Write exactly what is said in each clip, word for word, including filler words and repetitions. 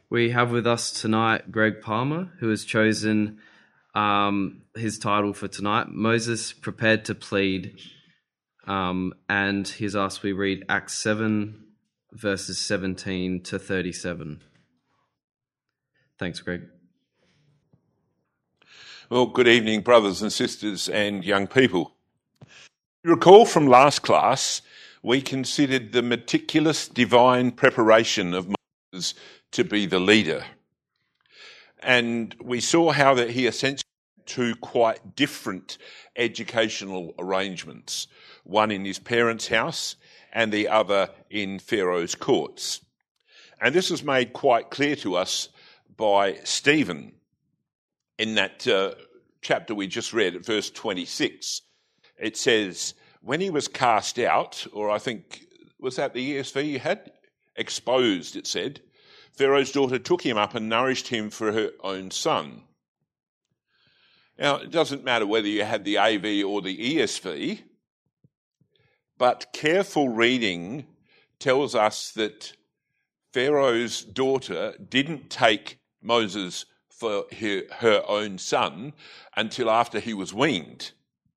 We have with us tonight Greg Palmer, who has chosen um, his title for tonight, Moses Prepared to Plead, um, and he's asked we read Acts seven, verses seventeen to thirty-seven. Thanks, Greg. Well, good evening, brothers and sisters and young people. You recall from last class, we considered the meticulous divine preparation of Moses to be the leader. And we saw how that he essentially had two quite different educational arrangements, one in his parents' house and the other in Pharaoh's courts. And this was made quite clear to us by Stephen in that uh, chapter we just read at verse twenty-six. It says, when he was cast out, or I think, was that the E S V you had? Exposed, it said, Pharaoh's daughter took him up and nourished him for her own son. Now, it doesn't matter whether you had the A V or the E S V, but careful reading tells us that Pharaoh's daughter didn't take Moses for her, her own son until after he was weaned.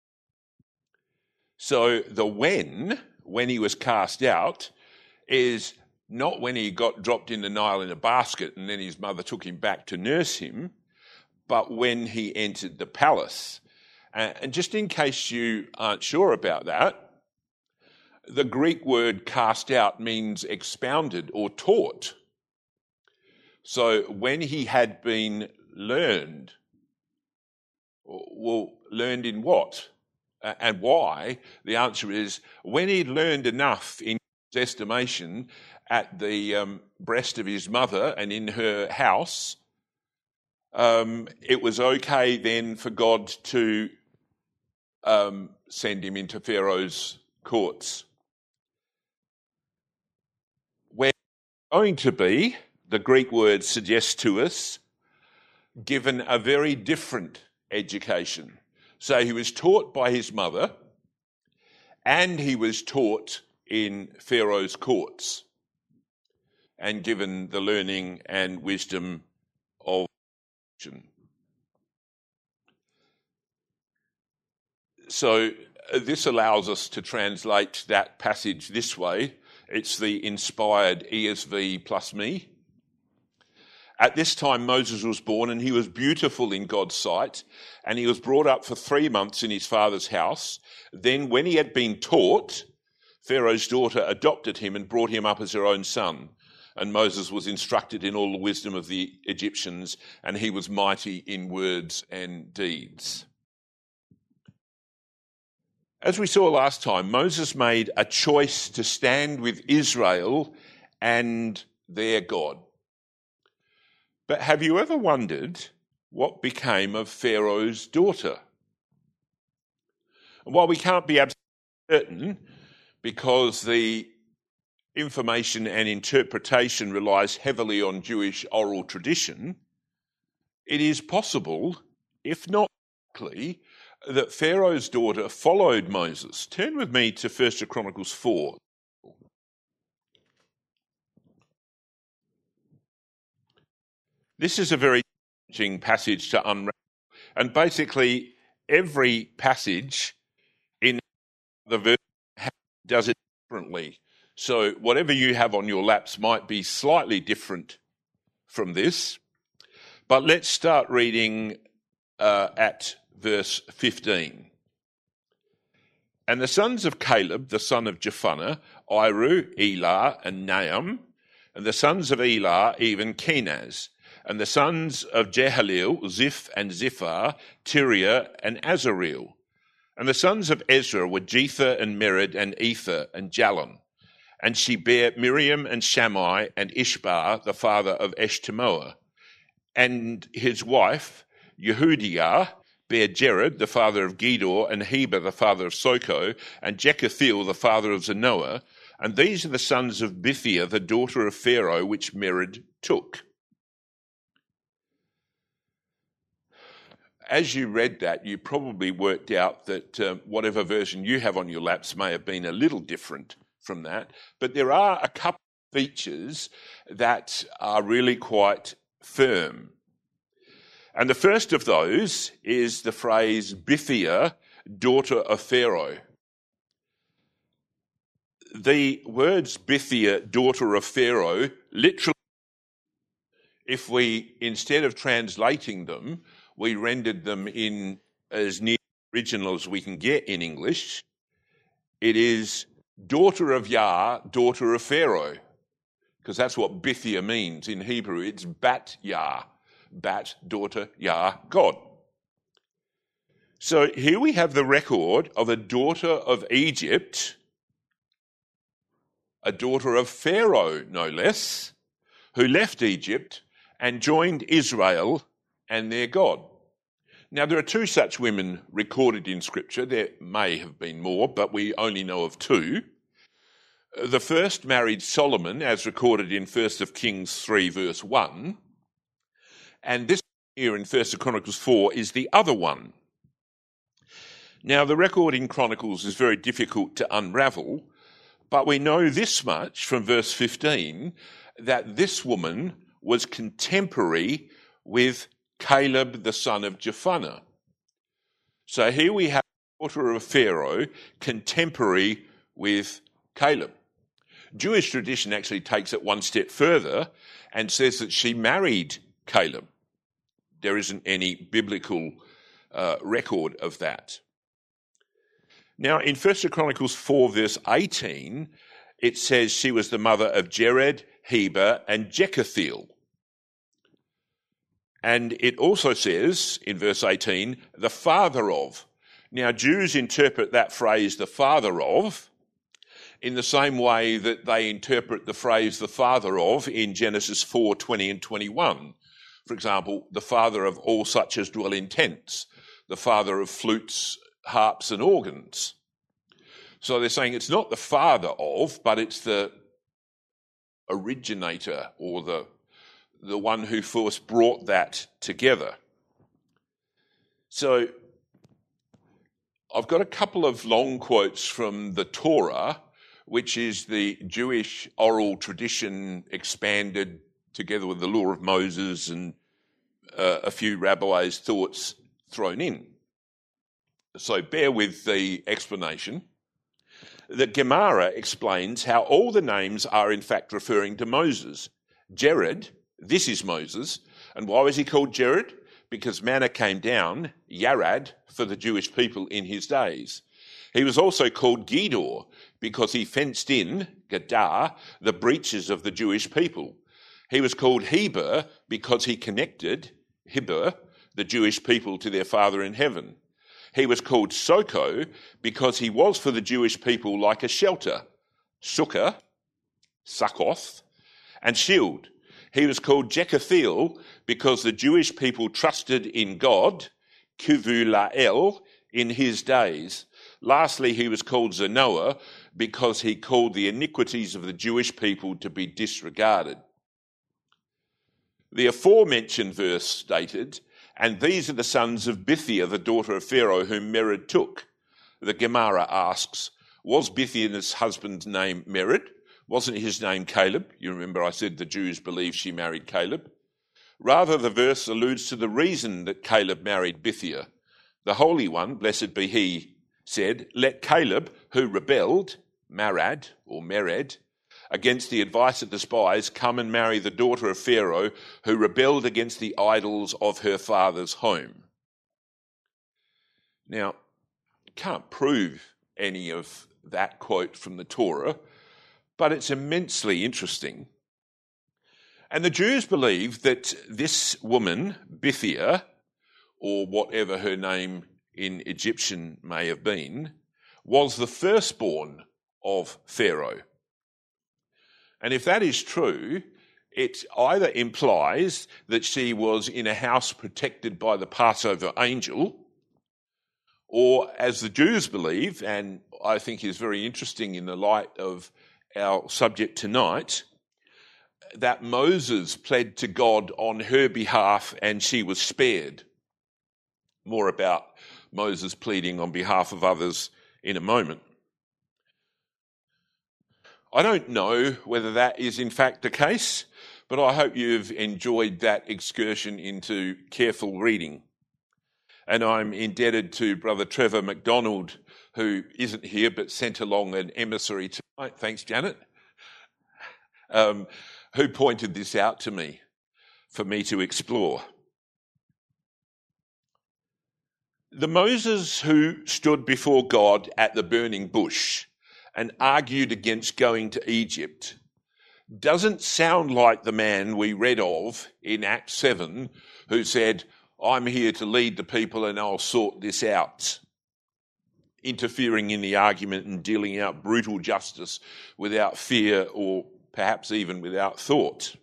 So the when, when he was cast out, is not when he got dropped in the Nile in a basket and then his mother took him back to nurse him, but when he entered the palace. And just in case you aren't sure about that, the Greek word cast out means expounded or taught. So when he had been learned, well, learned in what? And why? The answer is when he'd learned enough in his estimation at the um, breast of his mother and in her house, um, it was okay then for God to um, send him into Pharaoh's courts. We're going to be, the Greek word suggests to us, given a very different education. So he was taught by his mother and he was taught in Pharaoh's courts and given the learning and wisdom of action. So uh, this allows us to translate that passage this way. It's the inspired E S V plus me. At this time Moses was born, and he was beautiful in God's sight, and he was brought up for three months in his father's house. Then when he had been taught, Pharaoh's daughter adopted him and brought him up as her own son. And Moses was instructed in all the wisdom of the Egyptians, and he was mighty in words and deeds. As we saw last time, Moses made a choice to stand with Israel and their God. But have you ever wondered what became of Pharaoh's daughter? And while we can't be absolutely certain, because the information and interpretation relies heavily on Jewish oral tradition, it is possible, if not likely, that Pharaoh's daughter followed Moses. Turn with me to First Chronicles four. This is a very challenging passage to unravel, and basically every passage in the verse does it differently. So whatever you have on your laps might be slightly different from this. But let's start reading uh, at verse fifteen. And the sons of Caleb, the son of Jephunneh, Iru, Elah, and Nahum, and the sons of Elah, even Kenaz, and the sons of Jehaleel, Ziph and Ziphar, Tiria and Azareel. And the sons of Ezra were Jether and Mered and Ether and Jalon. And she bare Miriam and Shammai and Ishbar, the father of Eshtemoa. And his wife, Yehudiah, bare Jered, the father of Gedor, and Heber, the father of Soko, and Jekuthiel, the father of Zanoah. And these are the sons of Bithia, the daughter of Pharaoh, which Mered took. As you read that, you probably worked out that um, whatever version you have on your laps may have been a little different from that. But there are a couple features that are really quite firm. And the first of those is the phrase Bithiah, daughter of Pharaoh. The words Bithiah, daughter of Pharaoh, literally, if we, instead of translating them, we rendered them in as near original as we can get in English, it is daughter of Yah, daughter of Pharaoh, because that's what Bithiah means in Hebrew. It's Bat Yah, Bat, daughter, Yah, God. So here we have the record of a daughter of Egypt, a daughter of Pharaoh, no less, who left Egypt and joined Israel and their God. Now, there are two such women recorded in Scripture. There may have been more, but we only know of two. The first married Solomon, as recorded in First Kings three, verse one. And this here in First Chronicles four is the other one. Now, the record in Chronicles is very difficult to unravel, but we know this much from verse fifteen, that this woman was contemporary with Caleb, the son of Jephunneh. So here we have the daughter of Pharaoh, contemporary with Caleb. Jewish tradition actually takes it one step further and says that she married Caleb. There isn't any biblical uh, record of that. Now, in First Chronicles four, verse eighteen, it says she was the mother of Jered, Heber, and Jekuthiel. And it also says, in verse eighteen, the father of. Now, Jews interpret that phrase, the father of, in the same way that they interpret the phrase the father of in Genesis four, twenty and twenty-one. For example, the father of all such as dwell in tents, the father of flutes, harps and organs. So they're saying it's not the father of, but it's the originator or the, the one who first brought that together. So I've got a couple of long quotes from the Torah, which is the Jewish oral tradition expanded together with the law of Moses and uh, a few rabbis' thoughts thrown in. So bear with the explanation. The Gemara explains how all the names are in fact referring to Moses. Jered, this is Moses. And why was he called Jered? Because manna came down, Yarad, for the Jewish people in his days. He was also called Gedor because he fenced in, Gadar, the breaches of the Jewish people. He was called Heber because he connected, Heber, the Jewish people to their Father in heaven. He was called Soko because he was for the Jewish people like a shelter, Sukkah, Sukkoth, and shield. He was called Jekuthiel because the Jewish people trusted in God, Kivu La'el, in his days. Lastly, he was called Zanoah because he called the iniquities of the Jewish people to be disregarded. The aforementioned verse stated, and these are the sons of Bithiah, the daughter of Pharaoh, whom Mered took. The Gemara asks, was Bithiah's husband's name Mered? Wasn't his name Caleb? You remember I said the Jews believe she married Caleb. Rather, the verse alludes to the reason that Caleb married Bithiah. The Holy One, blessed be he, said, let Caleb, who rebelled, Marad or Mered, against the advice of the spies, come and marry the daughter of Pharaoh, who rebelled against the idols of her father's home. Now, can't prove any of that quote from the Torah, but it's immensely interesting. And the Jews believe that this woman, Bithiah, or whatever her name in Egyptian may have been, was the firstborn of Pharaoh. And if that is true, it either implies that she was in a house protected by the Passover angel, or as the Jews believe, and I think is very interesting in the light of our subject tonight, that Moses pled to God on her behalf and she was spared. More about Moses pleading on behalf of others in a moment. I don't know whether that is in fact the case, but I hope you've enjoyed that excursion into careful reading. And I'm indebted to Brother Trevor MacDonald, who isn't here but sent along an emissary tonight, thanks Janet, um, who pointed this out to me for me to explore. The Moses who stood before God at the burning bush and argued against going to Egypt doesn't sound like the man we read of in Acts seven who said, I'm here to lead the people and I'll sort this out, interfering in the argument and dealing out brutal justice without fear or perhaps even without thought.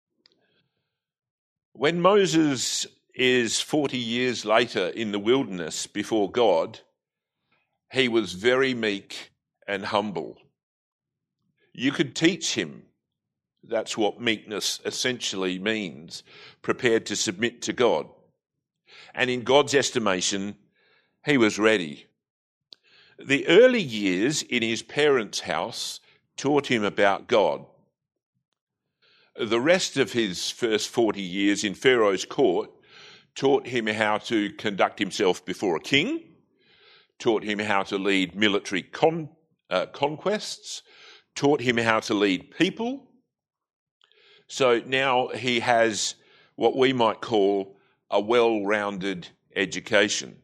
When Moses is forty years later in the wilderness before God, he was very meek and humble. You could teach him. That's what meekness essentially means, prepared to submit to God. And in God's estimation, he was ready. The early years in his parents' house taught him about God. The rest of his first forty years in Pharaoh's court taught him how to conduct himself before a king, taught him how to lead military con, uh, conquests, taught him how to lead people. So now he has what we might call a well-rounded education.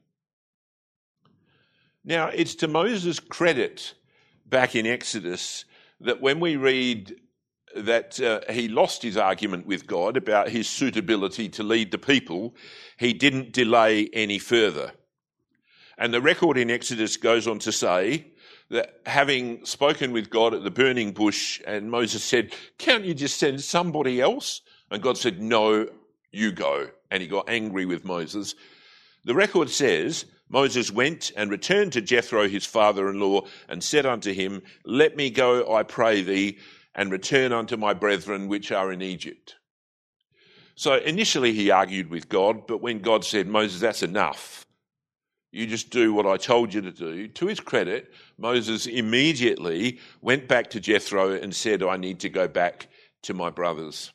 Now, it's to Moses' credit back in Exodus that when we read that uh, he lost his argument with God about his suitability to lead the people, he didn't delay any further. And the record in Exodus goes on to say that having spoken with God at the burning bush, and Moses said, can't you just send somebody else? And God said, no, you go. And he got angry with Moses. The record says, Moses went and returned to Jethro, his father-in-law, and said unto him, let me go, I pray thee, and return unto my brethren which are in Egypt. So initially he argued with God, but when God said, Moses, that's enough, you just do what I told you to do, to his credit, Moses immediately went back to Jethro and said, I need to go back to my brothers.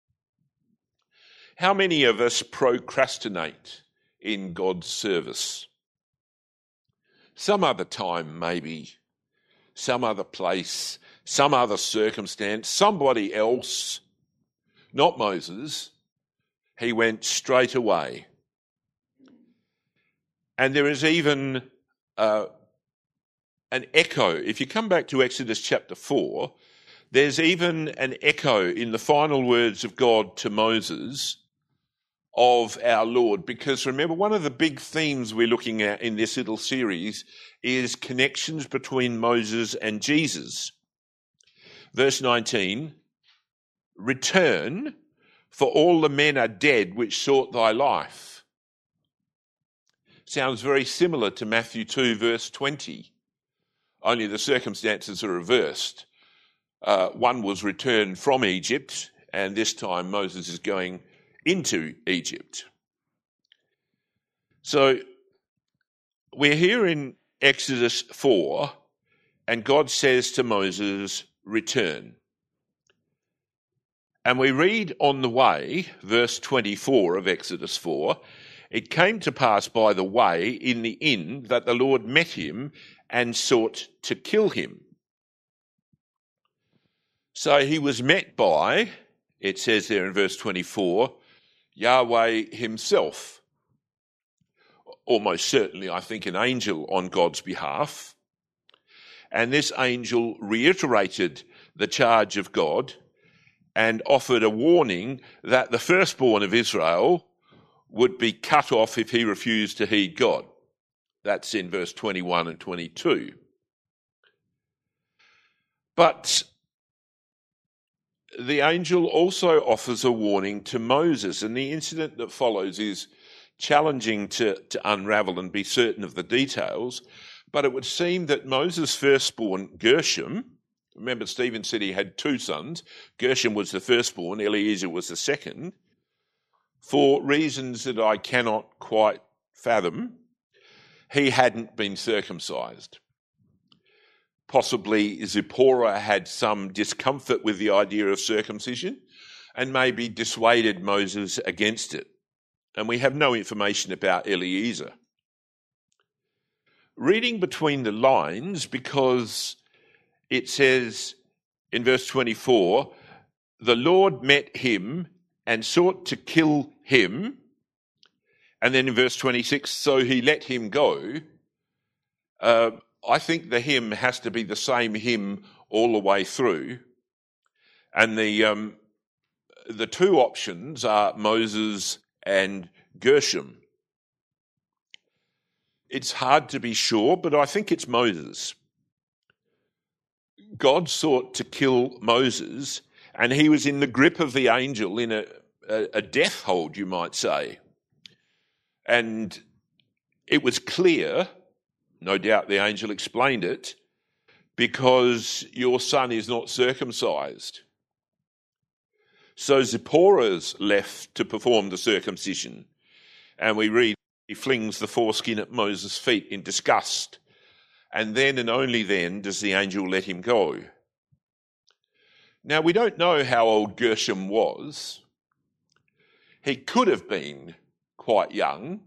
How many of us procrastinate in God's service? Some other time, maybe, some other place, some other circumstance, somebody else, not Moses. He went straight away. And there is even uh, an echo. If you come back to Exodus chapter four, there's even an echo in the final words of God to Moses of our Lord. Because remember, one of the big themes we're looking at in this little series is connections between Moses and Jesus. Verse nineteen, return, for all the men are dead which sought thy life. Sounds very similar to Matthew two, verse twenty, only the circumstances are reversed. Uh, one was returned from Egypt, and this time Moses is going into Egypt. So we're here in Exodus four, and God says to Moses, return. And we read on the way, verse twenty-four of Exodus four, it came to pass by the way in the inn that the Lord met him and sought to kill him. So he was met by, it says there in verse twenty-four, Yahweh himself. Almost certainly, I think, an angel on God's behalf. And this angel reiterated the charge of God and offered a warning that the firstborn of Israel would be cut off if he refused to heed God. That's in verse twenty-one and twenty-two. But the angel also offers a warning to Moses, and the incident that follows is challenging to, to unravel and be certain of the details, but it would seem that Moses' firstborn, Gershom, remember Stephen said he had two sons, Gershom was the firstborn, Eliezer was the second, for reasons that I cannot quite fathom, he hadn't been circumcised. possibly Zipporah had some discomfort with the idea of circumcision and maybe dissuaded Moses against it. And we have no information about Eliezer. Reading between the lines, because it says in verse twenty-four, the Lord met him and sought to kill him. And then in verse twenty-six, so he let him go. Uh, I think the him has to be the same him all the way through. And the um, the two options are Moses and Gershom. It's hard to be sure, but I think it's Moses. God sought to kill Moses, and he was in the grip of the angel in a, a, a death hold, you might say. And it was clear, no doubt the angel explained it, because your son is not circumcised. So Zipporah's left to perform the circumcision. And we read, he flings the foreskin at Moses' feet in disgust. And then and only then does the angel let him go. Now, we don't know how old Gershom was. He could have been quite young.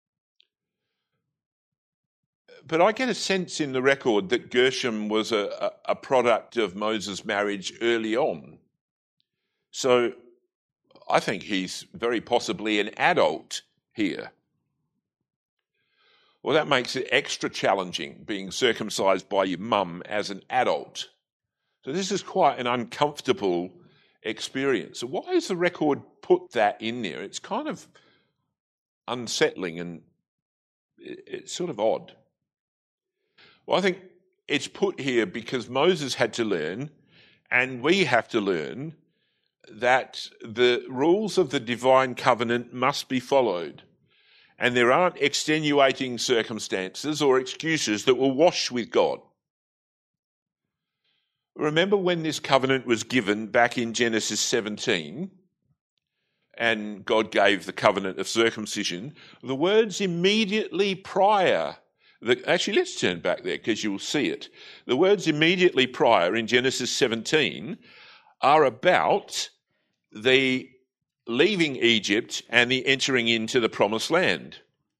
But I get a sense in the record that Gershom was a, a, a product of Moses' marriage early on. So I think he's very possibly an adult here. Well, that makes it extra challenging, being circumcised by your mum as an adult. So this is quite an uncomfortable experience. So why has the record put that in there? It's kind of unsettling and it's sort of odd. Well, I think it's put here because Moses had to learn, and we have to learn, that the rules of the divine covenant must be followed. And there aren't extenuating circumstances or excuses that will wash with God. Remember when this covenant was given back in Genesis seventeen, and God gave the covenant of circumcision, the words immediately prior, the, actually let's turn back there because you'll see it. The words immediately prior in Genesis seventeen are about the leaving Egypt and the entering into the promised land.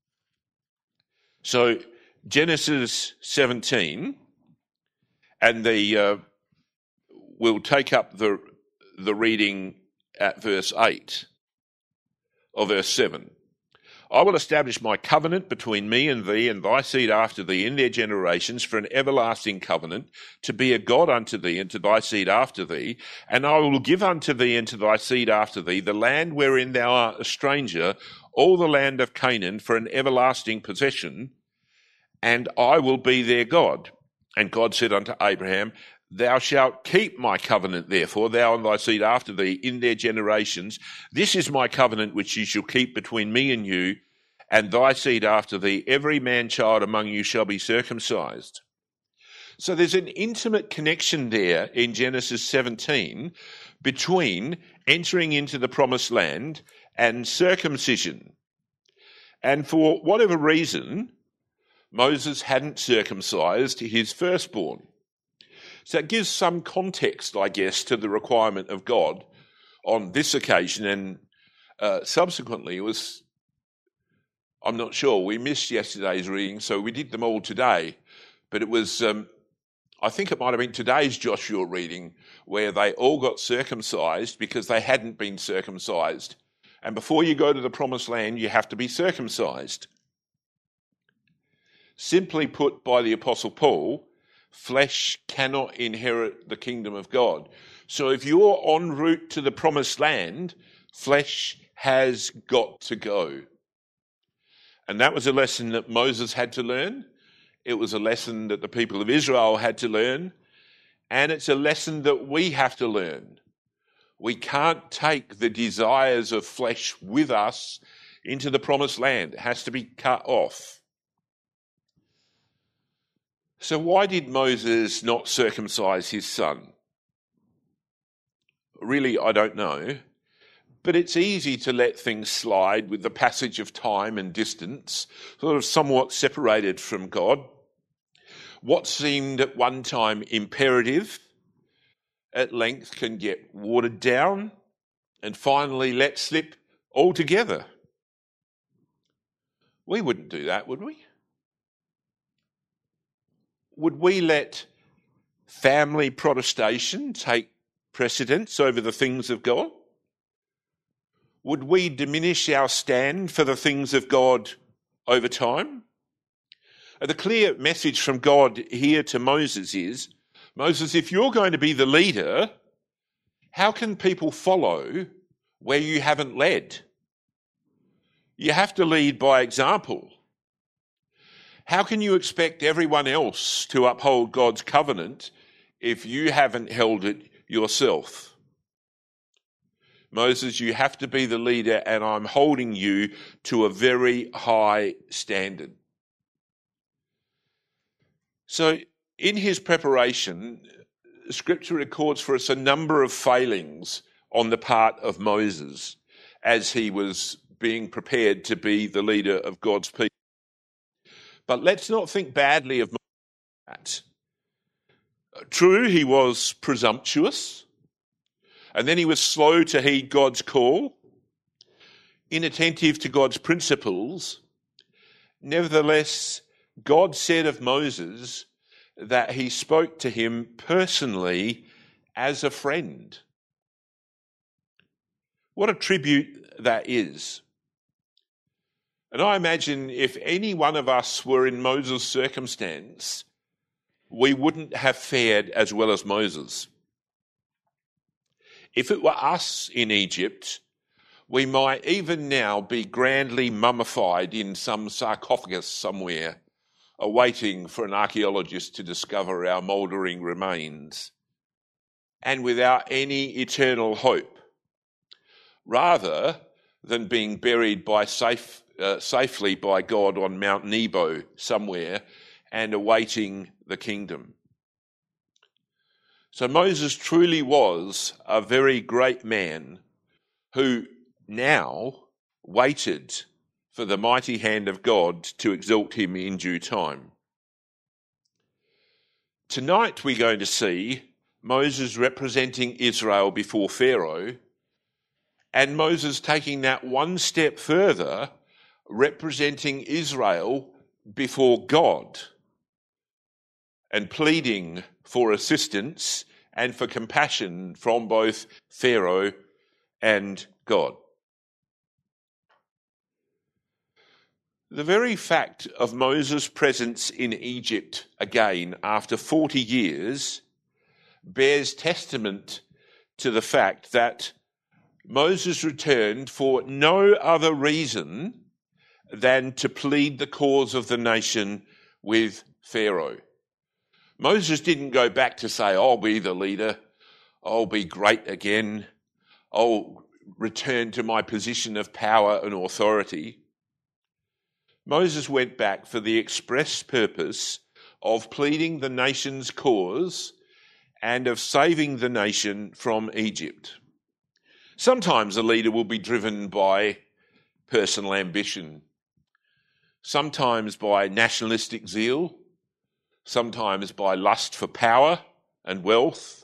So Genesis seventeen, and the uh, we'll take up the the reading at verse eight or verse seven. I will establish my covenant between me and thee and thy seed after thee in their generations for an everlasting covenant, to be a God unto thee and to thy seed after thee. And I will give unto thee and to thy seed after thee the land wherein thou art a stranger, all the land of Canaan, for an everlasting possession, and I will be their God. And God said unto Abraham, thou shalt keep my covenant, therefore, thou and thy seed after thee in their generations. This is my covenant which you shall keep between me and you, and thy seed after thee. Every man-child among you shall be circumcised. So there's an intimate connection there in Genesis seventeen between entering into the promised land and circumcision. And for whatever reason, Moses hadn't circumcised his firstborn. So it gives some context, I guess, to the requirement of God on this occasion, and uh, subsequently it was, I'm not sure, we missed yesterday's reading, so we did them all today, but it was, um, I think it might have been today's Joshua reading, where they all got circumcised because they hadn't been circumcised. And before you go to the promised land, you have to be circumcised. Simply put by the Apostle Paul, flesh cannot inherit the kingdom of God. So if you're en route to the promised land, flesh has got to go. And that was a lesson that Moses had to learn. It was a lesson that the people of Israel had to learn. And it's a lesson that we have to learn. We can't take the desires of flesh with us into the promised land. It has to be cut off. So why did Moses not circumcise his son? Really, I don't know. But it's easy to let things slide with the passage of time and distance, sort of somewhat separated from God. What seemed at one time imperative at length can get watered down and finally let slip altogether. We wouldn't do that, would we? Would we let family protestation take precedence over the things of God? Would we diminish our stand for the things of God over time? The clear message from God here to Moses is, Moses, if you're going to be the leader, how can people follow where you haven't led? You have to lead by example. How can you expect everyone else to uphold God's covenant if you haven't held it yourself? Moses, you have to be the leader, and I'm holding you to a very high standard. So in his preparation, Scripture records for us a number of failings on the part of Moses as he was being prepared to be the leader of God's people. But let's not think badly of that. True, he was presumptuous, and then he was slow to heed God's call, inattentive to God's principles. Nevertheless, God said of Moses that he spoke to him personally as a friend. What a tribute that is. And I imagine if any one of us were in Moses' circumstance, we wouldn't have fared as well as Moses. If it were us in Egypt, we might even now be grandly mummified in some sarcophagus somewhere, awaiting for an archaeologist to discover our mouldering remains, and without any eternal hope, rather than being buried by safe, uh, safely by God on Mount Nebo somewhere and awaiting the kingdom. So Moses truly was a very great man who now waited for the mighty hand of God to exalt him in due time. Tonight we're going to see Moses representing Israel before Pharaoh, and Moses taking that one step further, representing Israel before God and pleading for assistance and for compassion from both Pharaoh and God. The very fact of Moses' presence in Egypt again after forty years bears testament to the fact that Moses returned for no other reason than to plead the cause of the nation with Pharaoh. Moses didn't go back to say, I'll be the leader, I'll be great again, I'll return to my position of power and authority. Moses went back for the express purpose of pleading the nation's cause and of saving the nation from Egypt. Sometimes a leader will be driven by personal ambition, sometimes by nationalistic zeal, sometimes by lust for power and wealth.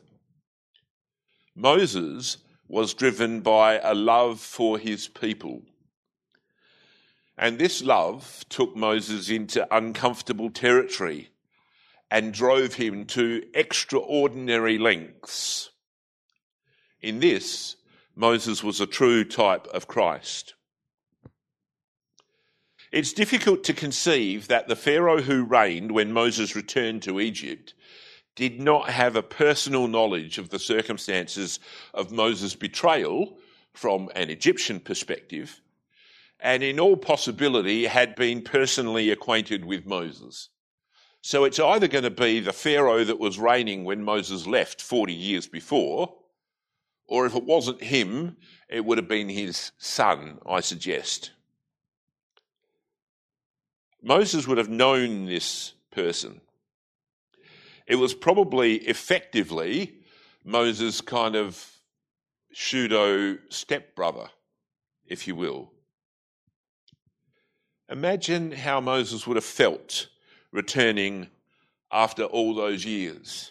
Moses was driven by a love for his people. And this love took Moses into uncomfortable territory and drove him to extraordinary lengths. In this, Moses was a true type of Christ. It's difficult to conceive that the Pharaoh who reigned when Moses returned to Egypt did not have a personal knowledge of the circumstances of Moses' betrayal from an Egyptian perspective, and in all possibility had been personally acquainted with Moses. So it's either going to be the Pharaoh that was reigning when Moses left forty years before, or if it wasn't him, it would have been his son, I suggest. Moses would have known this person. It was probably effectively Moses' kind of pseudo stepbrother, if you will. Imagine how Moses would have felt returning after all those years.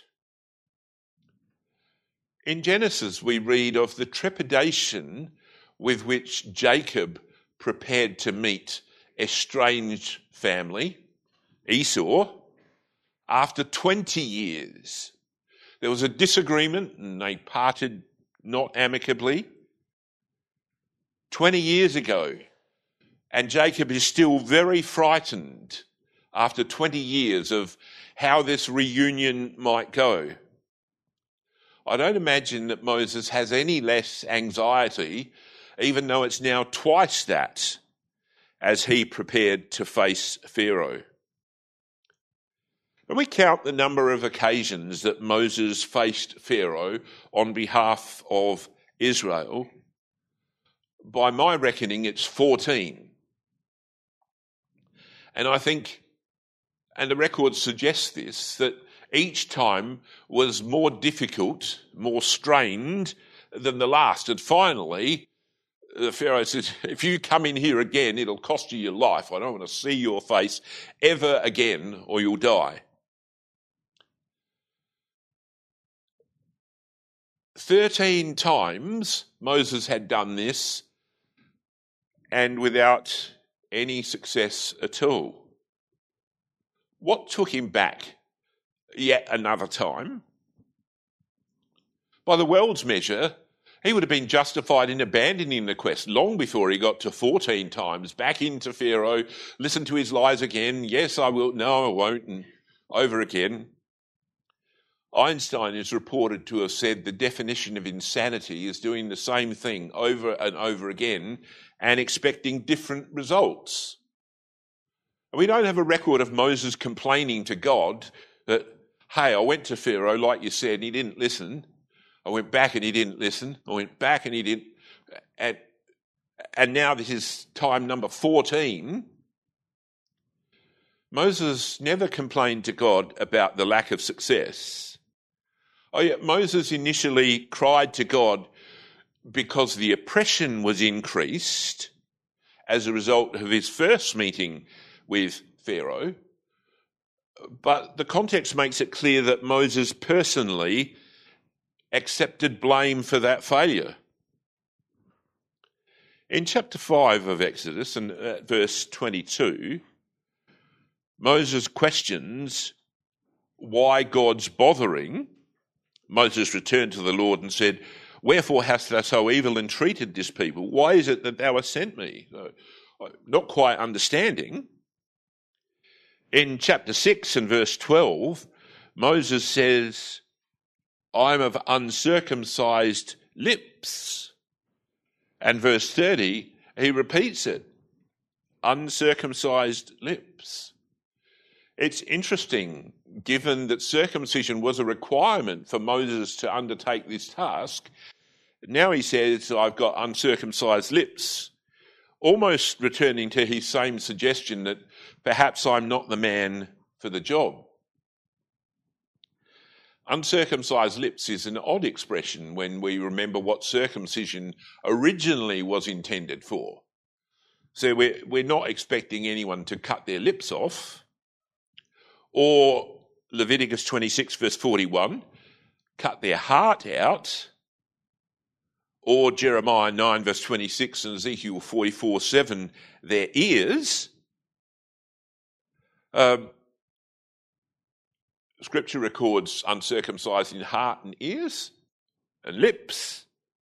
In Genesis, we read of the trepidation with which Jacob prepared to meet estranged family, Esau, after twenty years. There was a disagreement and they parted not amicably. twenty years ago, and Jacob is still very frightened after twenty years of how this reunion might go. I don't imagine that Moses has any less anxiety, even though it's now twice that, as he prepared to face Pharaoh. When we count the number of occasions that Moses faced Pharaoh on behalf of Israel, by my reckoning, it's fourteen. And I think, and the record suggests this, that each time was more difficult, more strained than the last. And finally, the Pharaoh says, if you come in here again, it'll cost you your life. I don't want to see your face ever again or you'll die. Thirteen times Moses had done this, and without any success at all. What took him back yet another time? By the world's measure, he would have been justified in abandoning the quest long before he got to fourteen times, back into Pharaoh, listen to his lies again, yes, I will, no, I won't, and over again. Einstein is reported to have said the definition of insanity is doing the same thing over and over again and expecting different results. We don't have a record of Moses complaining to God that, hey, I went to Pharaoh, like you said, and he didn't listen. I went back and he didn't listen. I went back and he didn't. And, and now this is time number fourteen. Moses never complained to God about the lack of success. Oh, yeah, Moses initially cried to God because the oppression was increased as a result of his first meeting with Pharaoh. But the context makes it clear that Moses personally accepted blame for that failure. In chapter five of Exodus, and at verse twenty-two, Moses questions why God's bothering. Moses returned to the Lord and said, "Wherefore hast thou so evil entreated this people? Why is it that thou hast sent me?" So, not quite understanding. In chapter six and verse twelve, Moses says, "I'm of uncircumcised lips." And verse thirty, he repeats it, uncircumcised lips. It's interesting, given that circumcision was a requirement for Moses to undertake this task. Now he says, I've got uncircumcised lips, almost returning to his same suggestion that perhaps I'm not the man for the job. Uncircumcised lips is an odd expression when we remember what circumcision originally was intended for. So we're, we're not expecting anyone to cut their lips off, or Leviticus twenty-six verse forty-one, cut their heart out, or Jeremiah nine verse twenty-six and Ezekiel forty-four seven, their ears. Um, Scripture records uncircumcised in heart and ears and lips.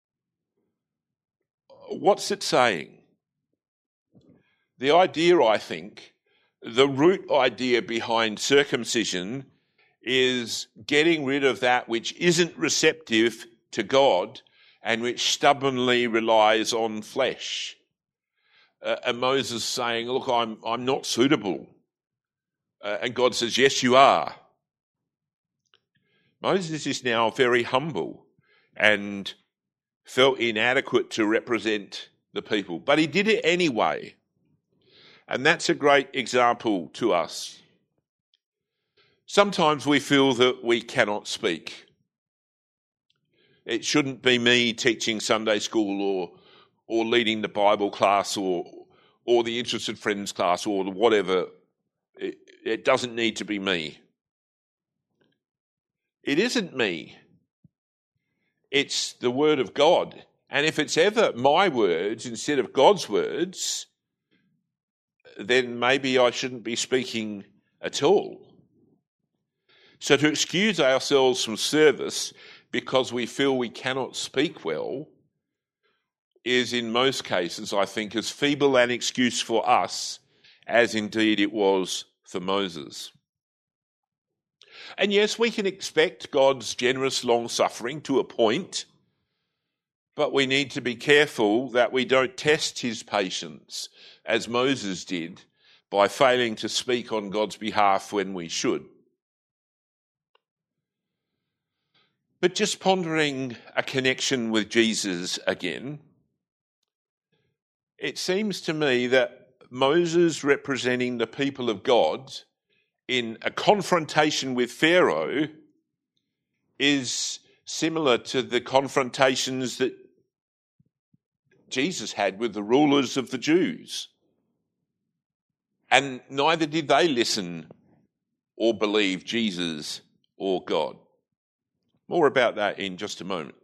What's it saying? The idea, I think, the root idea behind circumcision is getting rid of that which isn't receptive to God and which stubbornly relies on flesh. Uh, and Moses saying, look, I'm, I'm not suitable. Uh, and God says, yes, you are. Moses is now very humble and felt inadequate to represent the people, but he did it anyway. And that's a great example to us. Sometimes we feel that we cannot speak. It shouldn't be me teaching Sunday school or or leading the Bible class or or the Interested Friends class or whatever. It, it doesn't need to be me. It isn't me. It's the word of God. And if it's ever my words instead of God's words, then maybe I shouldn't be speaking at all. So to excuse ourselves from service because we feel we cannot speak well is in most cases, I think, as feeble an excuse for us as indeed it was for Moses. And yes, we can expect God's generous long-suffering to a point, but we need to be careful that we don't test his patience, as Moses did, by failing to speak on God's behalf when we should. But just pondering a connection with Jesus again, it seems to me that Moses representing the people of God in a confrontation with Pharaoh is similar to the confrontations that Jesus had with the rulers of the Jews. And neither did they listen or believe Jesus or God. More about that in just a moment.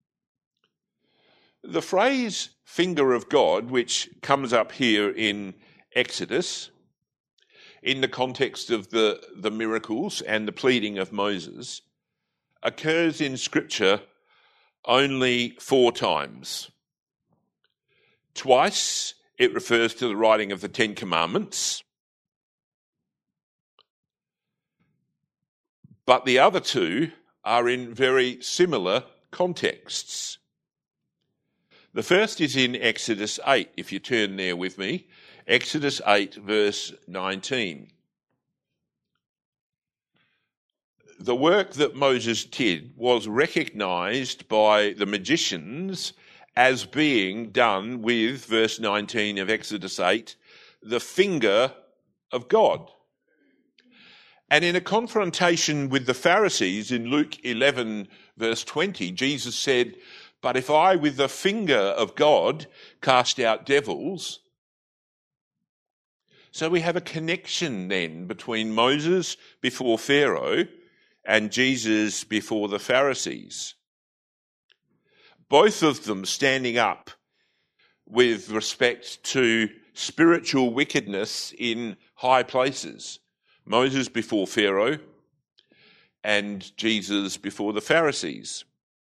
The phrase finger of God, which comes up here in Exodus, in the context of the, the miracles and the pleading of Moses, occurs in Scripture only four times. Twice it refers to the writing of the Ten Commandments, but the other two are in very similar contexts. The first is in Exodus eight, if you turn there with me. Exodus eight, verse nineteen. The work that Moses did was recognised by the magicians as being done with, verse nineteen of Exodus eight, the finger of God. And in a confrontation with the Pharisees in Luke eleven, verse twenty, Jesus said, "But if I with the finger of God cast out devils..." So we have a connection then between Moses before Pharaoh and Jesus before the Pharisees. Both of them standing up with respect to spiritual wickedness in high places. Moses before Pharaoh and Jesus before the Pharisees.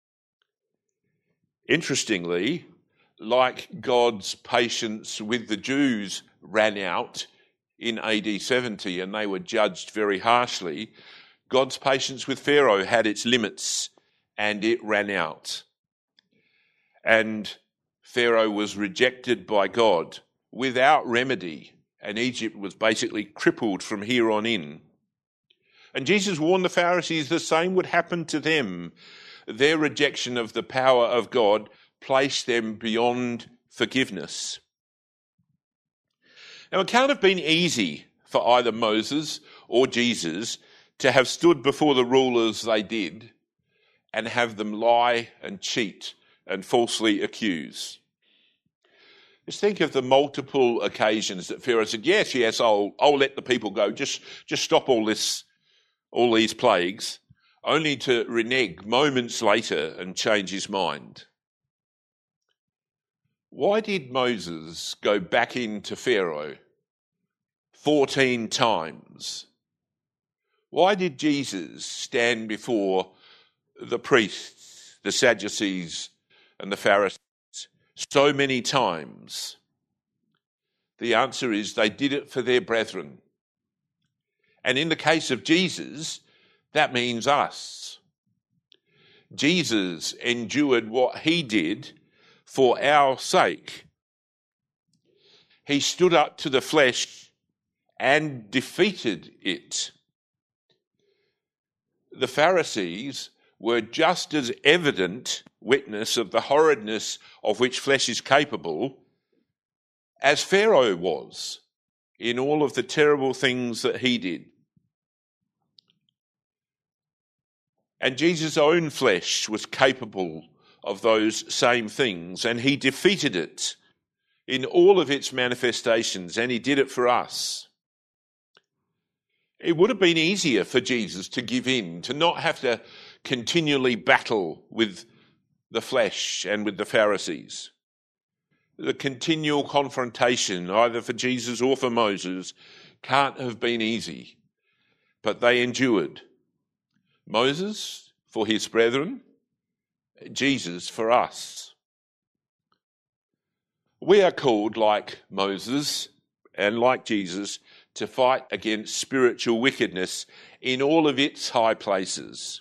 Interestingly, like God's patience with the Jews ran out in A D seventy and they were judged very harshly, God's patience with Pharaoh had its limits and it ran out. And Pharaoh was rejected by God without remedy, and Egypt was basically crippled from here on in. And Jesus warned the Pharisees the same would happen to them. Their rejection of the power of God placed them beyond forgiveness. Now, it can't have been easy for either Moses or Jesus to have stood before the rulers they did and have them lie and cheat and falsely accuse. Just think of the multiple occasions that Pharaoh said, yes, yes, I'll, I'll let the people go, just, just stop all this, all these plagues, only to renege moments later and change his mind. Why did Moses go back into Pharaoh fourteen times? Why did Jesus stand before the priests, the Sadducees, and the Pharisees so many times? The answer is they did it for their brethren. And in the case of Jesus, that means us. Jesus endured what he did for our sake. He stood up to the flesh and defeated it. The Pharisees were just as evident witness of the horridness of which flesh is capable as Pharaoh was in all of the terrible things that he did. And Jesus' own flesh was capable of those same things, and he defeated it in all of its manifestations, and he did it for us. It would have been easier for Jesus to give in, to not have to continually battle with the flesh and with the Pharisees. The continual confrontation, either for Jesus or for Moses, can't have been easy, but they endured. Moses for his brethren, Jesus for us. We are called, like Moses and like Jesus, to fight against spiritual wickedness in all of its high places.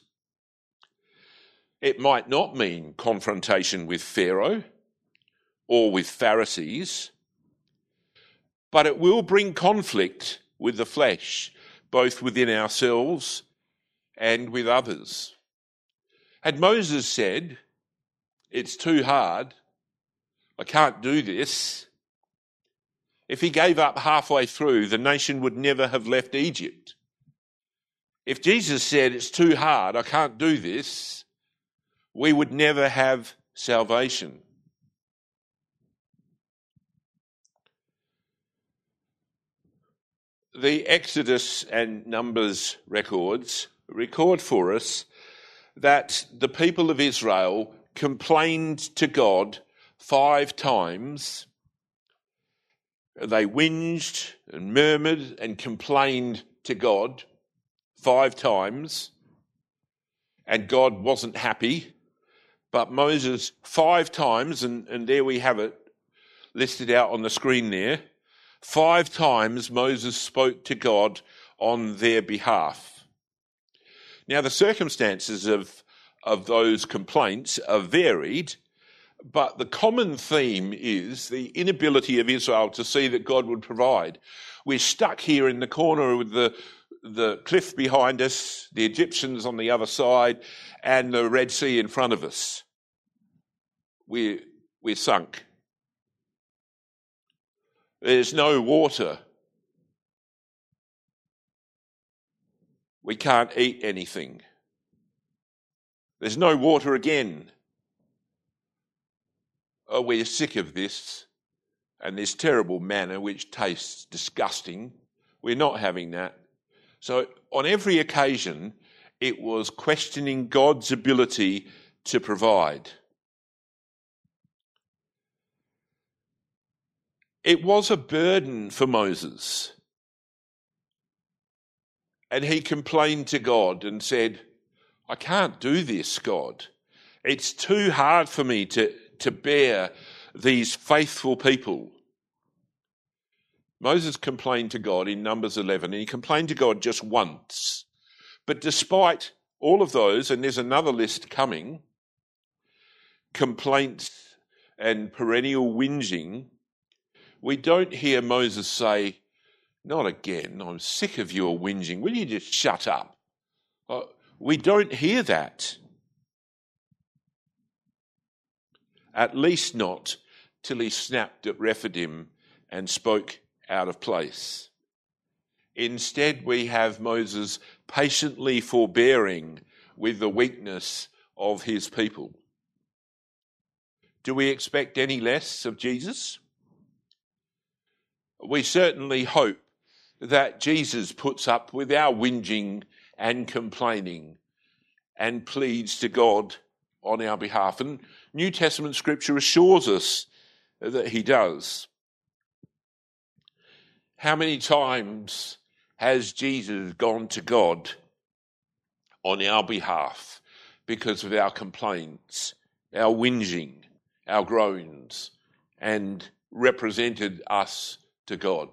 It might not mean confrontation with Pharaoh or with Pharisees, but it will bring conflict with the flesh, both within ourselves and with others. Had Moses said, "It's too hard, I can't do this," if he gave up halfway through, the nation would never have left Egypt. If Jesus said, "It's too hard, I can't do this," we would never have salvation. The Exodus and Numbers records record for us that the people of Israel complained to God five times. They whinged and murmured and complained to God five times, and God wasn't happy. But Moses five times, and, and there we have it listed out on the screen there, five times Moses spoke to God on their behalf. Now the circumstances of, of those complaints are varied, but the common theme is the inability of Israel to see that God would provide. We're stuck here in the corner with the, the cliff behind us, the Egyptians on the other side, and the Red Sea in front of us. We're, we're sunk. There's no water. We can't eat anything. There's no water again. Oh, we're sick of this and this terrible manna which tastes disgusting. We're not having that. So on every occasion, it was questioning God's ability to provide. It was a burden for Moses. And he complained to God and said, "I can't do this, God. It's too hard for me to, to bear these faithful people." Moses complained to God in Numbers eleven, and he complained to God just once. But despite all of those, and there's another list coming, complaints and perennial whinging, we don't hear Moses say, "Not again, I'm sick of your whinging, will you just shut up?" Uh, we don't hear that. At least not till he snapped at Rephidim and spoke out of place. Instead, we have Moses patiently forbearing with the weakness of his people. Do we expect any less of Jesus? We certainly hope that Jesus puts up with our whinging and complaining and pleads to God on our behalf. And New Testament scripture assures us that he does. How many times has Jesus gone to God on our behalf because of our complaints, our whinging, our groans, and represented us to God?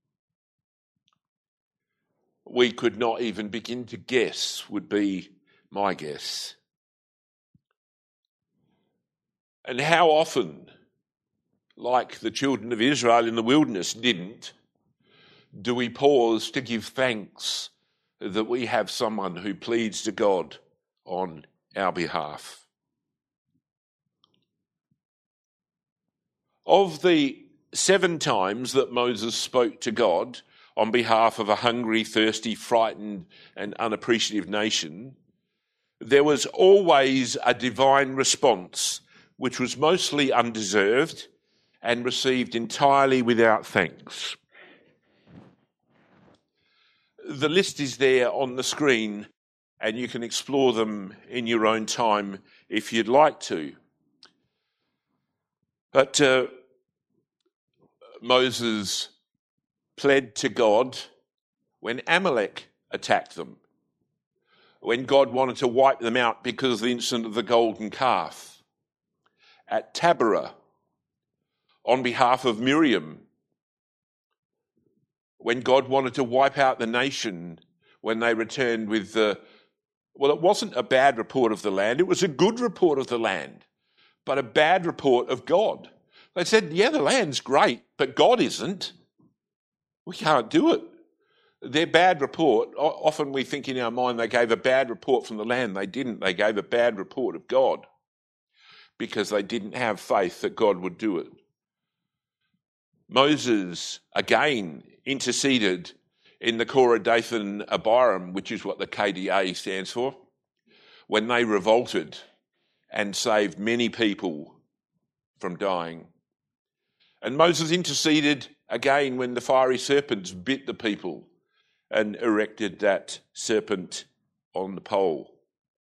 We could not even begin to guess, would be my guess. And how often, like the children of Israel in the wilderness didn't, do we pause to give thanks that we have someone who pleads to God on our behalf? Of the seven times that Moses spoke to God on behalf of a hungry, thirsty, frightened, and unappreciative nation, there was always a divine response, which was mostly undeserved and received entirely without thanks. The list is there on the screen, and you can explore them in your own time if you'd like to. But uh, Moses pled to God when Amalek attacked them, when God wanted to wipe them out because of the incident of the golden calf, at Taberah, on behalf of Miriam, when God wanted to wipe out the nation when they returned with the, well, it wasn't a bad report of the land, it was a good report of the land, but a bad report of God. They said, yeah, the land's great, but God isn't. We can't do it. Their bad report, often we think in our mind they gave a bad report from the land. They didn't. They gave a bad report of God because they didn't have faith that God would do it. Moses, again, interceded in the Korah, Dathan, Abiram, which is what the K D A stands for, when they revolted and saved many people from dying. And Moses interceded again when the fiery serpents bit the people and erected that serpent on the pole.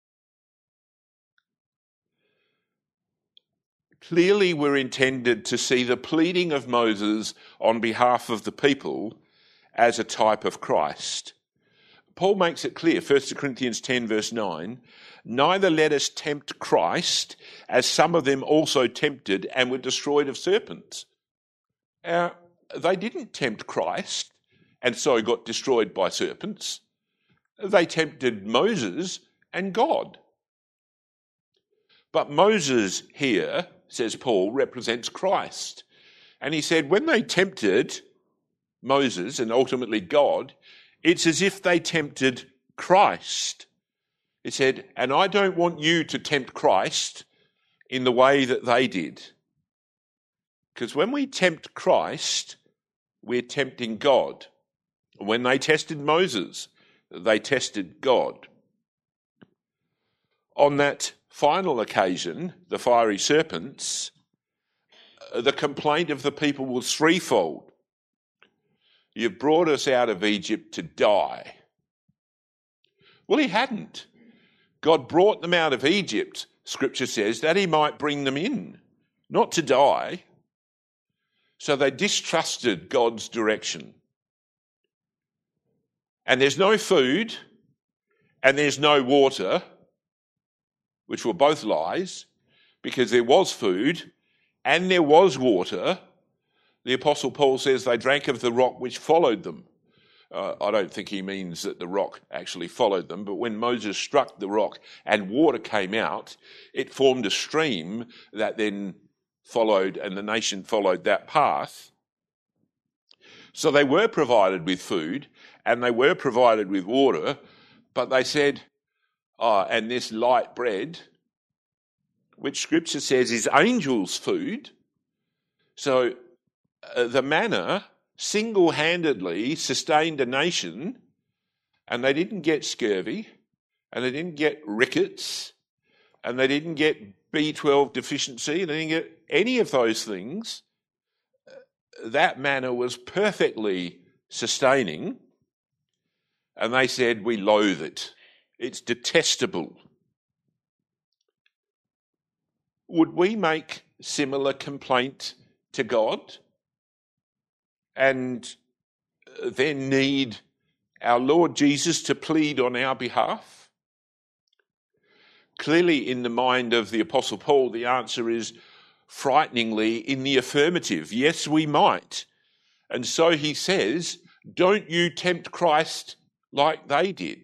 Clearly, we're intended to see the pleading of Moses on behalf of the people as a type of Christ. Paul makes it clear, First Corinthians ten verse nine, neither let us tempt Christ, as some of them also tempted and were destroyed of serpents. Now, they didn't tempt Christ and so got destroyed by serpents. They tempted Moses and God. But Moses here, says Paul, represents Christ. And he said when they tempted Moses and ultimately God, it's as if they tempted Christ. He said, and I don't want you to tempt Christ in the way that they did. Because when we tempt Christ, we're tempting God. When they tested Moses, they tested God. On that final occasion, the fiery serpents, the complaint of the people was threefold. You've brought us out of Egypt to die. Well, he hadn't. God brought them out of Egypt, Scripture says, that he might bring them in, not to die. So they distrusted God's direction. And there's no food and there's no water, which were both lies, because there was food and there was water. The Apostle Paul says they drank of the rock which followed them. Uh, I don't think he means that the rock actually followed them, but when Moses struck the rock and water came out, it formed a stream that then followed, and the nation followed that path. So they were provided with food and they were provided with water, but they said, oh, and this light bread, which Scripture says is angels' food. So uh, the manna single-handedly sustained a nation, and they didn't get scurvy, and they didn't get rickets, and they didn't get B twelve deficiency, and they didn't get any of those things. That manna was perfectly sustaining, and they said, we loathe it. It's detestable. Would we make similar complaint to God and then need our Lord Jesus to plead on our behalf? Clearly, in the mind of the Apostle Paul, the answer is frighteningly in the affirmative. Yes, we might. And so he says, don't you tempt Christ like they did.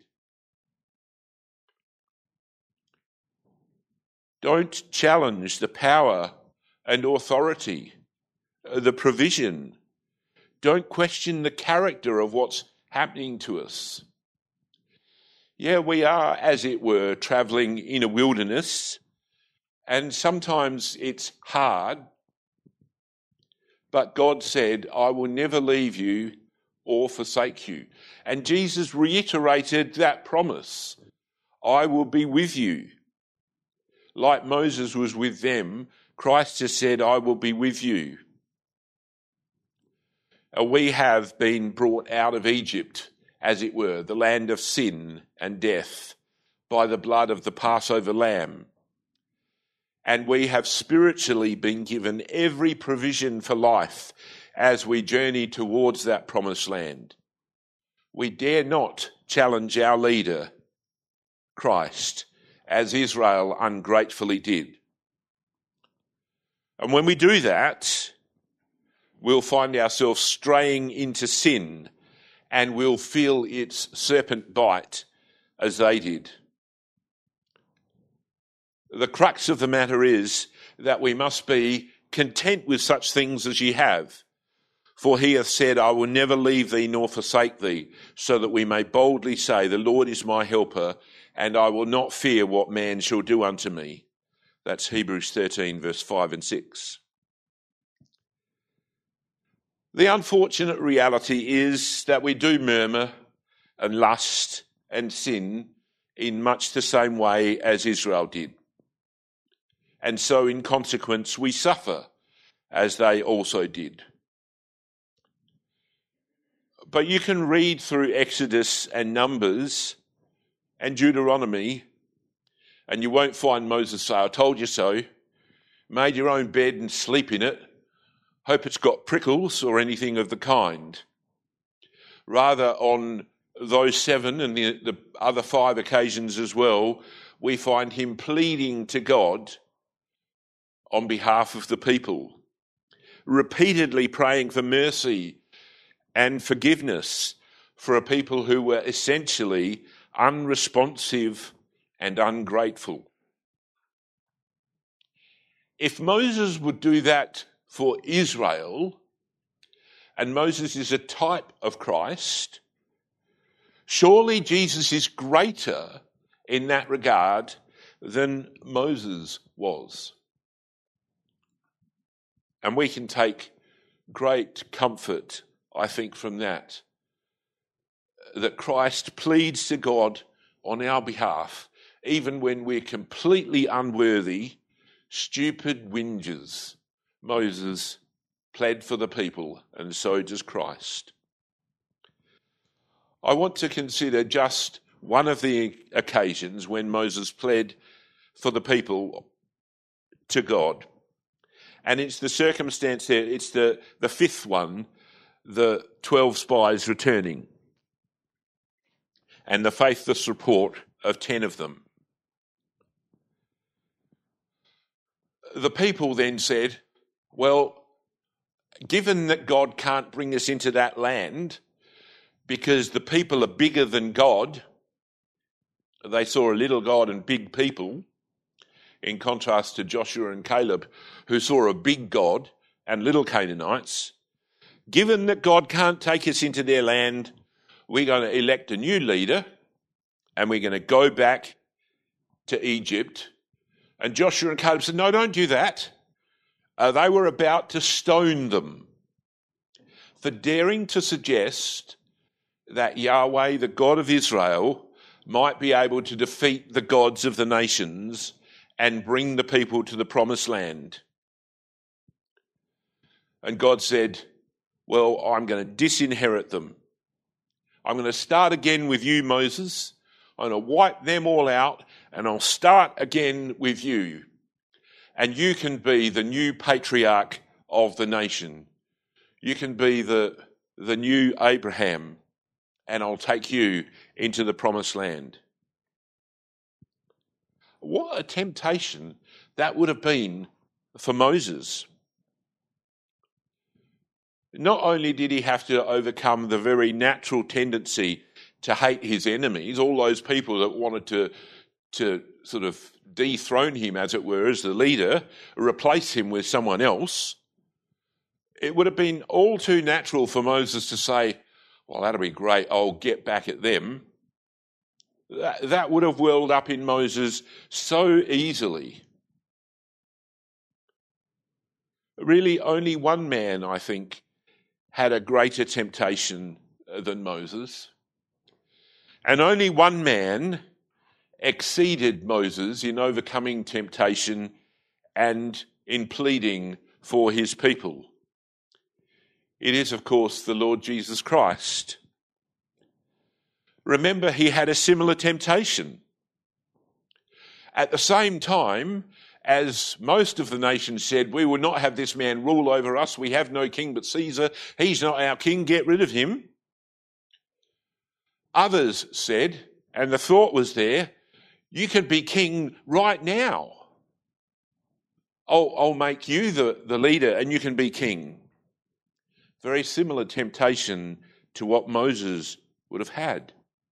Don't challenge the power and authority, the provision. Don't question the character of what's happening to us. Yeah, we are, as it were, travelling in a wilderness, and sometimes it's hard, but God said, I will never leave you or forsake you. And Jesus reiterated that promise. I will be with you. Like Moses was with them, Christ has said, I will be with you. We have been brought out of Egypt, as it were, the land of sin and death, by the blood of the Passover lamb. And we have spiritually been given every provision for life as we journey towards that promised land. We dare not challenge our leader, Christ, as Israel ungratefully did. And when we do that, we'll find ourselves straying into sin, and we'll feel its serpent bite as they did. The crux of the matter is that we must be content with such things as ye have. For he hath said, I will never leave thee nor forsake thee, so that we may boldly say, the Lord is my helper, and I will not fear what man shall do unto me. That's Hebrews thirteen, verse five and six. The unfortunate reality is that we do murmur and lust and sin in much the same way as Israel did. And so in consequence we suffer as they also did. But you can read through Exodus and Numbers and Deuteronomy, and you won't find Moses say, I told you so, made your own bed and sleep in it, hope it's got prickles or anything of the kind. Rather, on those seven and the, the other five occasions as well, we find him pleading to God on behalf of the people, repeatedly praying for mercy and forgiveness for a people who were essentially unresponsive and ungrateful. If Moses would do that for Israel, and Moses is a type of Christ, surely Jesus is greater in that regard than Moses was. And we can take great comfort, I think, from that, that Christ pleads to God on our behalf, even when we're completely unworthy, stupid whingers. Moses pled for the people, and so does Christ. I want to consider just one of the occasions when Moses pled for the people to God. And it's the circumstance there, it's the, the fifth one, the twelve spies returning, and the faithless report of ten of them. The people then said, well, given that God can't bring us into that land because the people are bigger than God, they saw a little God and big people, in contrast to Joshua and Caleb, who saw a big God and little Canaanites. Given that God can't take us into their land, we're going to elect a new leader and we're going to go back to Egypt. And Joshua and Caleb said, no, don't do that. Uh, they were about to stone them for daring to suggest that Yahweh, the God of Israel, might be able to defeat the gods of the nations and bring the people to the promised land. And God said, well, I'm going to disinherit them. I'm going to start again with you, Moses. I'm going to wipe them all out, and I'll start again with you. And you can be the new patriarch of the nation. You can be the, the new Abraham, and I'll take you into the promised land. What a temptation that would have been for Moses. Not only did he have to overcome the very natural tendency to hate his enemies, all those people that wanted to, to sort of dethrone him, as it were, as the leader, replace him with someone else, it would have been all too natural for Moses to say, well, that'll be great, I'll get back at them. That, that would have welled up in Moses so easily. Really, only one man, I think, had a greater temptation than Moses. And only one man exceeded Moses in overcoming temptation and in pleading for his people. It is, of course, the Lord Jesus Christ. Remember, he had a similar temptation. At the same time, as most of the nations said, we will not have this man rule over us. We have no king but Caesar. He's not our king. Get rid of him. Others said, and the thought was there, you can be king right now. I'll, I'll make you the, the leader and you can be king. Very similar temptation to what Moses would have had.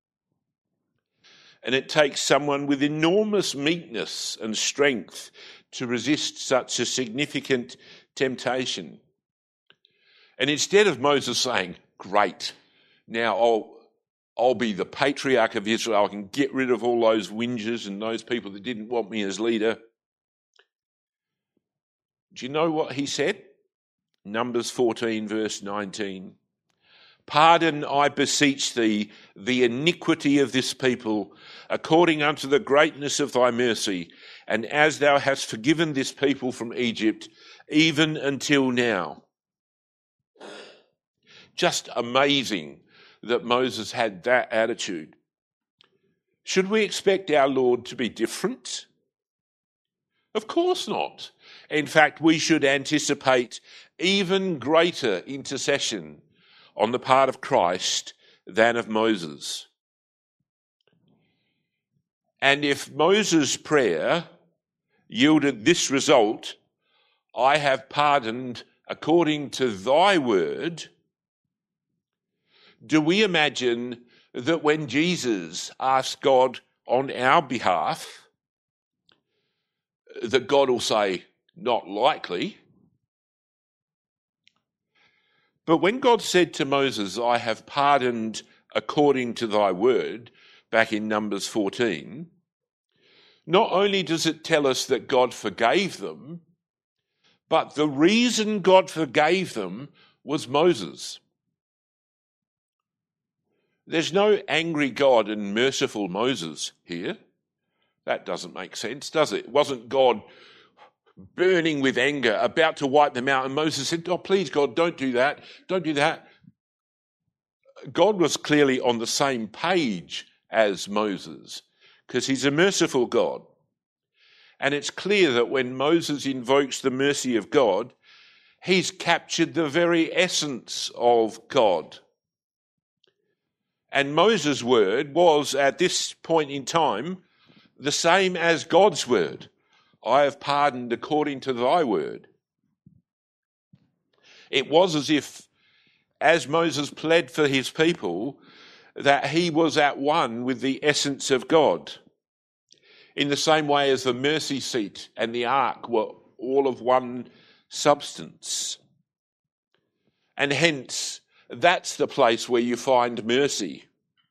And it takes someone with enormous meekness and strength to resist such a significant temptation. And instead of Moses saying, great, now I'll, I'll be the patriarch of Israel, I can get rid of all those whingers and those people that didn't want me as leader. Do you know what he said? Numbers fourteen, verse nineteen. Pardon, I beseech thee, the iniquity of this people, according unto the greatness of thy mercy, and as thou hast forgiven this people from Egypt, even until now. Just amazing that Moses had that attitude. Should we expect our Lord to be different? Of course not. In fact, we should anticipate even greater intercession on the part of Christ than of Moses. And if Moses' prayer yielded this result, I have pardoned according to thy word, do we imagine that when Jesus asked God on our behalf, that God will say, not likely? But when God said to Moses, I have pardoned according to thy word, back in Numbers fourteen, not only does it tell us that God forgave them, but the reason God forgave them was Moses. There's no angry God and merciful Moses here. That doesn't make sense, does it? It wasn't God burning with anger, about to wipe them out, and Moses said, oh, please, God, don't do that. Don't do that. God was clearly on the same page as Moses, because he's a merciful God. And it's clear that when Moses invokes the mercy of God, he's captured the very essence of God. And Moses' word was, at this point in time, the same as God's word. I have pardoned according to thy word. It was as if, as Moses pled for his people, that he was at one with the essence of God. In the same way as the mercy seat and the ark were all of one substance. And hence, that's the place where you find mercy.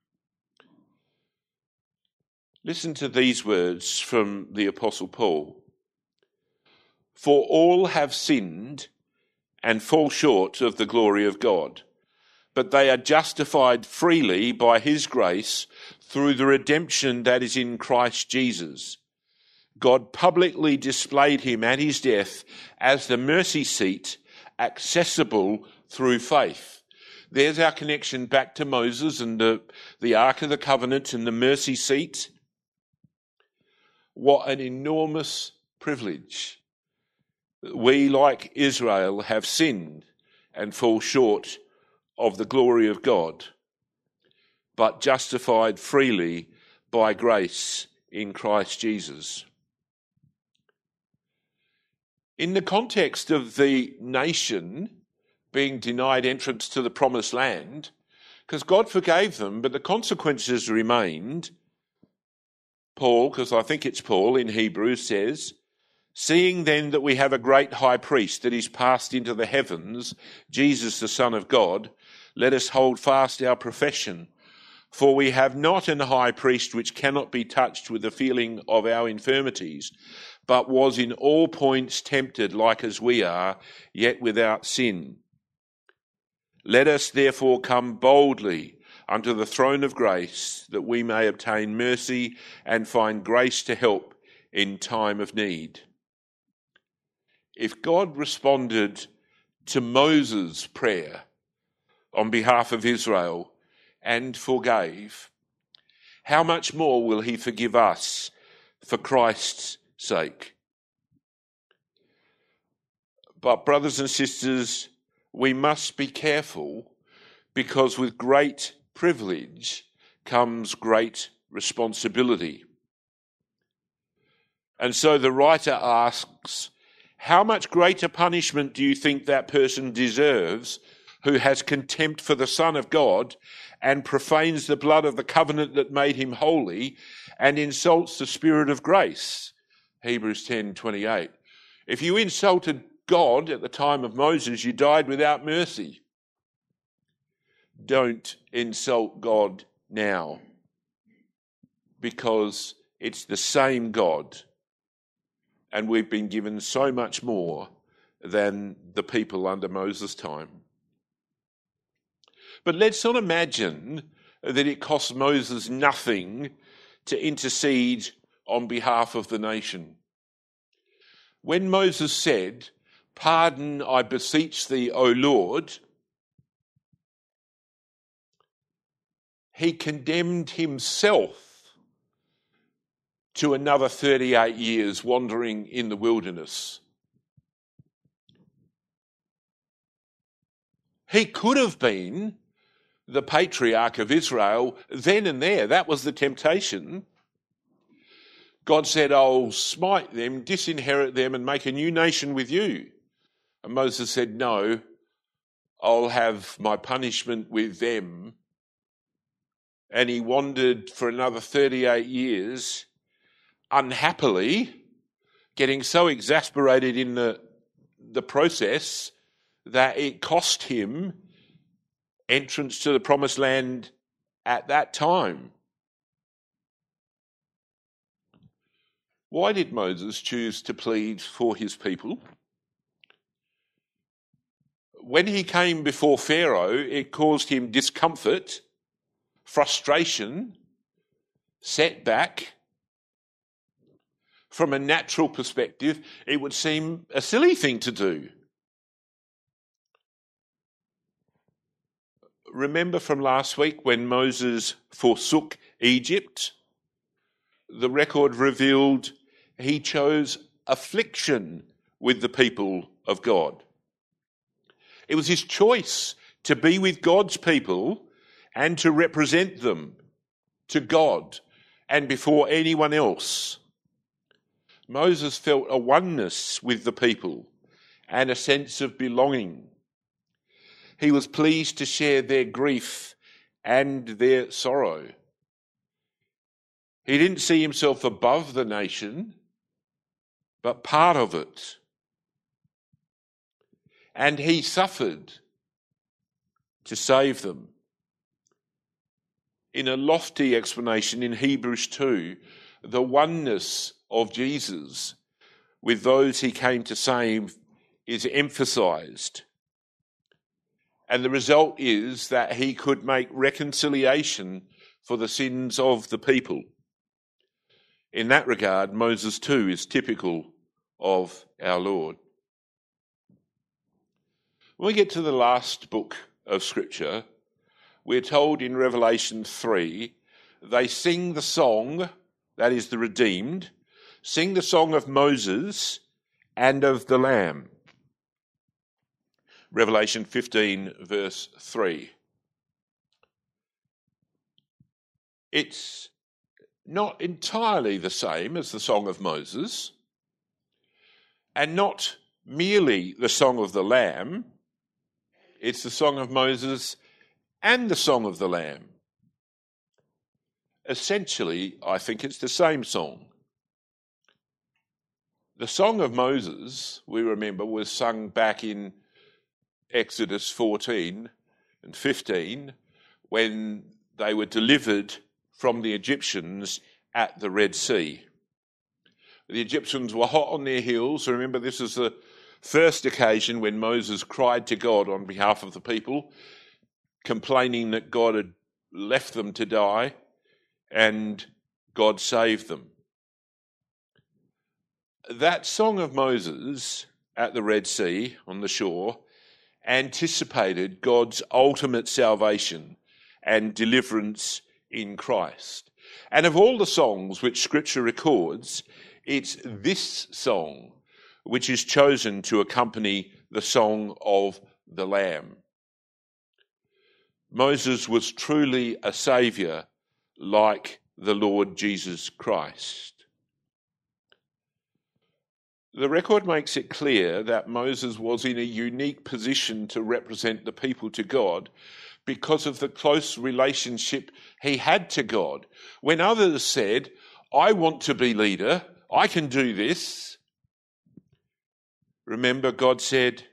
Listen to these words from the Apostle Paul. For all have sinned and fall short of the glory of God, but they are justified freely by his grace through the redemption that is in Christ Jesus. God publicly displayed him at his death as the mercy seat accessible through faith. There's our connection back to Moses and the, the Ark of the Covenant and the mercy seat. What an enormous privilege. We, like Israel, have sinned and fall short of the glory of God, but justified freely by grace in Christ Jesus. In the context of the nation being denied entrance to the promised land, because God forgave them, but the consequences remained, Paul, because I think it's Paul in Hebrews, says, seeing then that we have a great high priest that is passed into the heavens, Jesus the Son of God, let us hold fast our profession. For we have not an high priest which cannot be touched with the feeling of our infirmities, but was in all points tempted like as we are, yet without sin. Let us therefore come boldly unto the throne of grace, that we may obtain mercy and find grace to help in time of need. If God responded to Moses' prayer on behalf of Israel and forgave, how much more will he forgive us for Christ's sake. But brothers and sisters, we must be careful, because with great privilege comes great responsibility. And so the writer asks, how much greater punishment do you think that person deserves who has contempt for the Son of God and profanes the blood of the covenant that made him holy and insults the Spirit of grace? Hebrews ten twenty-eight. If you insulted God at the time of Moses, you died without mercy. Don't insult God now, because it's the same God, and we've been given so much more than the people under Moses' time. But let's not imagine that it cost Moses nothing to intercede on behalf of the nation. When Moses said, "Pardon, I beseech thee, O Lord," he condemned himself to another thirty-eight years wandering in the wilderness. He could have been the patriarch of Israel then and there. That was the temptation. God said, "I'll smite them, disinherit them, and make a new nation with you." And Moses said, "No, I'll have my punishment with them." And he wandered for another thirty-eight years, unhappily, getting so exasperated in the, the process that it cost him entrance to the promised land at that time. Why did Moses choose to plead for his people? When he came before Pharaoh, it caused him discomfort, frustration, setback. From a natural perspective, it would seem a silly thing to do. Remember from last week when Moses forsook Egypt? The record revealed he chose affliction with the people of God. It was his choice to be with God's people and to represent them to God and before anyone else. Moses felt a oneness with the people and a sense of belonging. He was pleased to share their grief and their sorrow. He didn't see himself above the nation, but part of it. And he suffered to save them. In a lofty explanation in Hebrews two, the oneness of Jesus with those he came to save is emphasized. And the result is that he could make reconciliation for the sins of the people. In that regard, Moses too is typical of our Lord. When we get to the last book of Scripture, we're told in Revelation three, they sing the song, that is the redeemed, sing the song of Moses and of the Lamb. Revelation fifteen, verse three. It's not entirely the same as the Song of Moses, and not merely the Song of the Lamb. It's the Song of Moses and the Song of the Lamb. Essentially, I think it's the same song. The Song of Moses, we remember, was sung back in Exodus fourteen and fifteen when they were delivered from the Egyptians at the Red Sea. The Egyptians were hot on their heels. Remember, this is the first occasion when Moses cried to God on behalf of the people, complaining that God had left them to die, and God saved them. That Song of Moses at the Red Sea on the shore anticipated God's ultimate salvation and deliverance in Christ. And of all the songs which Scripture records, it's this song which is chosen to accompany the song of the Lamb. Moses was truly a saviour like the Lord Jesus Christ. The record makes it clear that Moses was in a unique position to represent the people to God because of the close relationship he had to God. When others said, I want to be leader, I can do this, remember God said,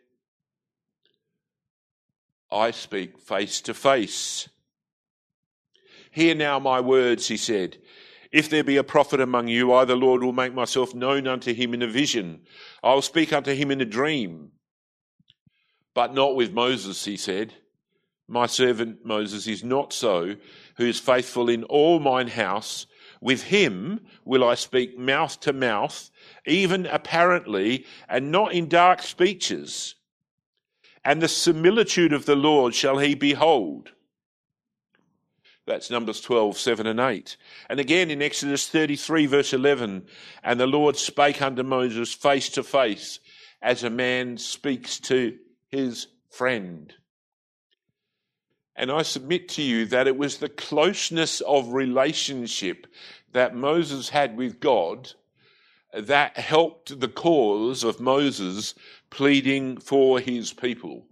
I speak face to face. Hear now my words, he said. If there be a prophet among you, I, the Lord, will make myself known unto him in a vision. I will speak unto him in a dream. But not with Moses, he said. My servant Moses is not so, who is faithful in all mine house. With him will I speak mouth to mouth, even apparently, and not in dark speeches. And the similitude of the Lord shall he behold. That's Numbers twelve, seven and eight. And again in Exodus thirty-three, verse eleven, and the Lord spake unto Moses face to face, as a man speaks to his friend. And I submit to you that it was the closeness of relationship that Moses had with God that helped the cause of Moses pleading for his people.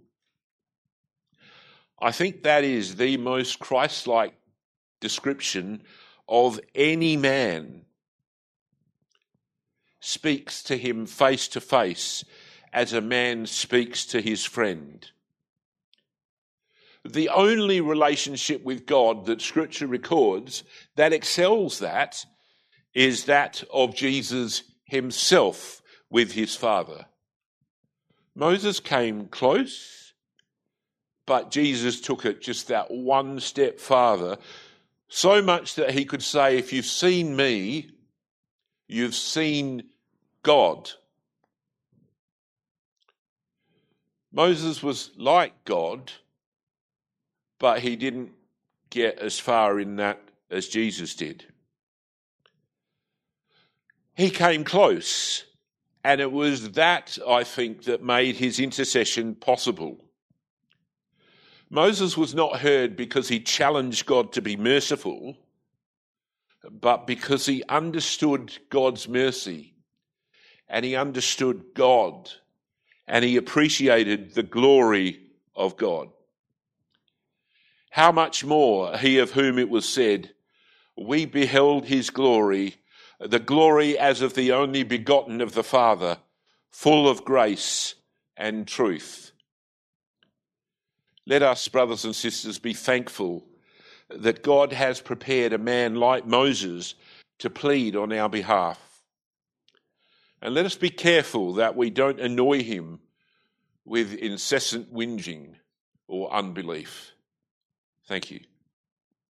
I think that is the most Christ-like description of any man. Speaks to him face to face as a man speaks to his friend. The only relationship with God that Scripture records that excels that is that of Jesus himself with his Father. Moses came close, but Jesus took it just that one step farther, so much that he could say, if you've seen me, you've seen God. Moses was like God, but he didn't get as far in that as Jesus did. He came close, and it was that, I think, that made his intercession possible. Moses was not heard because he challenged God to be merciful, but because he understood God's mercy, and he understood God, and he appreciated the glory of God. How much more he of whom it was said, we beheld his glory, the glory as of the only begotten of the Father, full of grace and truth. Let us, brothers and sisters, be thankful that God has prepared a man like Moses to plead on our behalf. And let us be careful that we don't annoy him with incessant whinging or unbelief. Thank you.